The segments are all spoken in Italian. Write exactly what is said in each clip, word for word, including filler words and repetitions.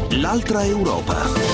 L'altra Europa.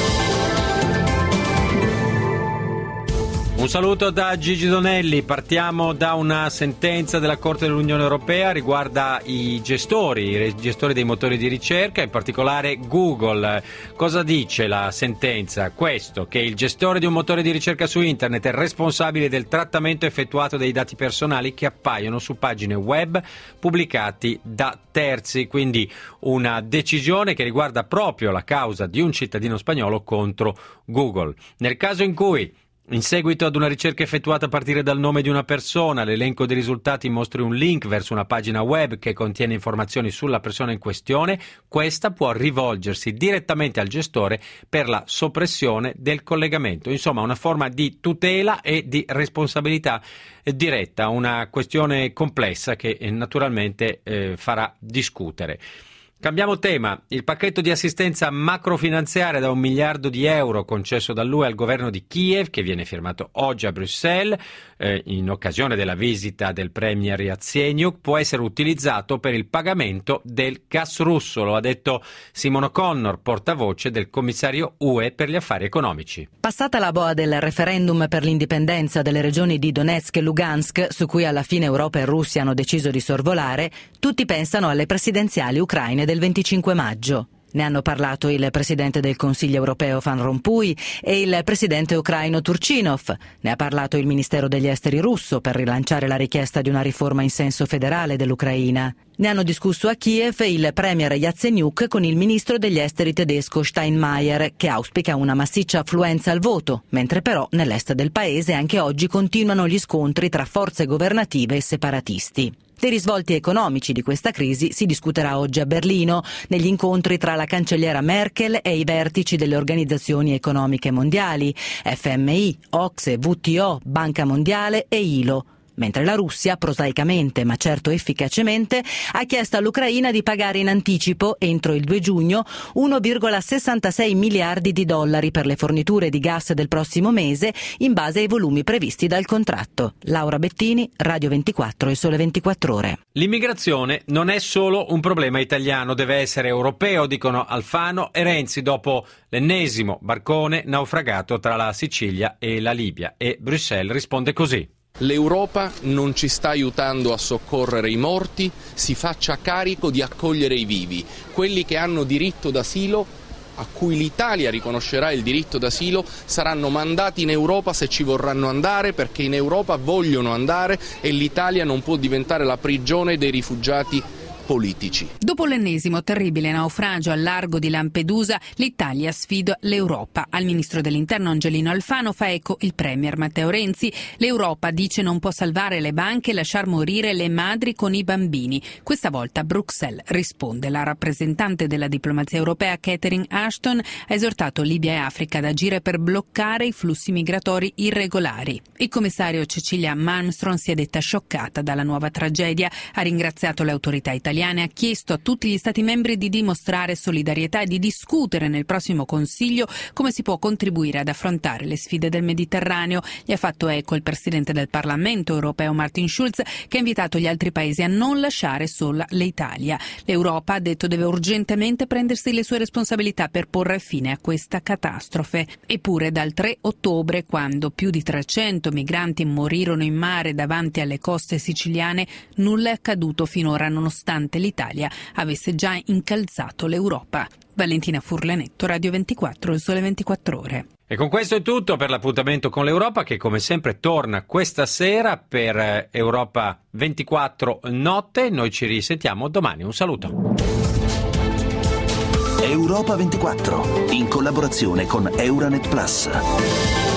Un saluto da Gigi Donelli. Partiamo da una sentenza della Corte dell'Unione Europea, riguarda i gestori, i gestori dei motori di ricerca, in particolare Google. Cosa dice la sentenza? Questo, che il gestore di un motore di ricerca su internet è responsabile del trattamento effettuato dei dati personali che appaiono su pagine web pubblicati da terzi, quindi una decisione che riguarda proprio la causa di un cittadino spagnolo contro Google. Nel caso in cui, in seguito ad una ricerca effettuata a partire dal nome di una persona, l'elenco dei risultati mostri un link verso una pagina web che contiene informazioni sulla persona in questione, questa può rivolgersi direttamente al gestore per la soppressione del collegamento. Insomma, una forma di tutela e di responsabilità diretta, una questione complessa che eh, naturalmente eh, farà discutere. Cambiamo tema. Il pacchetto di assistenza macrofinanziaria da un miliardo di euro concesso dall'U E al governo di Kiev, che viene firmato oggi a Bruxelles eh, in occasione della visita del premier Yatsenyuk, può essere utilizzato per il pagamento del gas russo, lo ha detto Simon O'Connor, portavoce del commissario U E per gli affari economici. Passata la boa del referendum per l'indipendenza delle regioni di Donetsk e Lugansk, su cui alla fine Europa e Russia hanno deciso di sorvolare, tutti pensano alle presidenziali ucraine del venticinque maggio. Ne hanno parlato il presidente del Consiglio europeo Van Rompuy e il presidente ucraino Turchinov. Ne ha parlato il Ministero degli Esteri russo per rilanciare la richiesta di una riforma in senso federale dell'Ucraina. Ne hanno discusso a Kiev il premier Yatsenyuk con il ministro degli esteri tedesco Steinmeier, che auspica una massiccia affluenza al voto, mentre però nell'est del paese anche oggi continuano gli scontri tra forze governative e separatisti. Dei risvolti economici di questa crisi si discuterà oggi a Berlino, negli incontri tra la cancelliera Merkel e i vertici delle organizzazioni economiche mondiali, F M I, O C S E, W T O, Banca Mondiale e I L O. Mentre la Russia, prosaicamente ma certo efficacemente, ha chiesto all'Ucraina di pagare in anticipo, entro il due giugno, uno virgola sessantasei miliardi di dollari per le forniture di gas del prossimo mese, in base ai volumi previsti dal contratto. Laura Bettini, Radio ventiquattro e Sole ventiquattro Ore. L'immigrazione non è solo un problema italiano, deve essere europeo, dicono Alfano e Renzi dopo l'ennesimo barcone naufragato tra la Sicilia e la Libia. E Bruxelles risponde così. L'Europa non ci sta aiutando a soccorrere i morti, si faccia carico di accogliere i vivi, quelli che hanno diritto d'asilo, a cui l'Italia riconoscerà il diritto d'asilo, saranno mandati in Europa se ci vorranno andare, perché in Europa vogliono andare e l'Italia non può diventare la prigione dei rifugiati politici. Dopo l'ennesimo terribile naufragio al largo di Lampedusa, l'Italia sfida l'Europa. Al ministro dell'Interno Angelino Alfano fa eco il premier Matteo Renzi. L'Europa dice non può salvare le banche e lasciar morire le madri con i bambini. Questa volta Bruxelles risponde. La rappresentante della diplomazia europea Catherine Ashton ha esortato Libia e Africa ad agire per bloccare i flussi migratori irregolari. Il commissario Cecilia Malmström si è detta scioccata dalla nuova tragedia, ha ringraziato le autorità italiane, ha chiesto a tutti gli Stati membri di dimostrare solidarietà e di discutere nel prossimo Consiglio come si può contribuire ad affrontare le sfide del Mediterraneo. Gli ha fatto eco il presidente del Parlamento europeo Martin Schulz, che ha invitato gli altri paesi a non lasciare sola l'Italia. L'Europa, ha detto, deve urgentemente prendersi le sue responsabilità per porre fine a questa catastrofe. Eppure dal tre ottobre, quando più di trecento migranti morirono in mare davanti alle coste siciliane, nulla è accaduto finora, nonostante l'Italia avesse già incalzato l'Europa. Valentina Furlanetto, Radio ventiquattro, il Sole ventiquattro Ore. E con questo è tutto per l'appuntamento con l'Europa, che come sempre torna questa sera per Europa ventiquattro notte. Noi ci risentiamo domani. Un saluto. Europa ventiquattro, in collaborazione con Euranet Plus.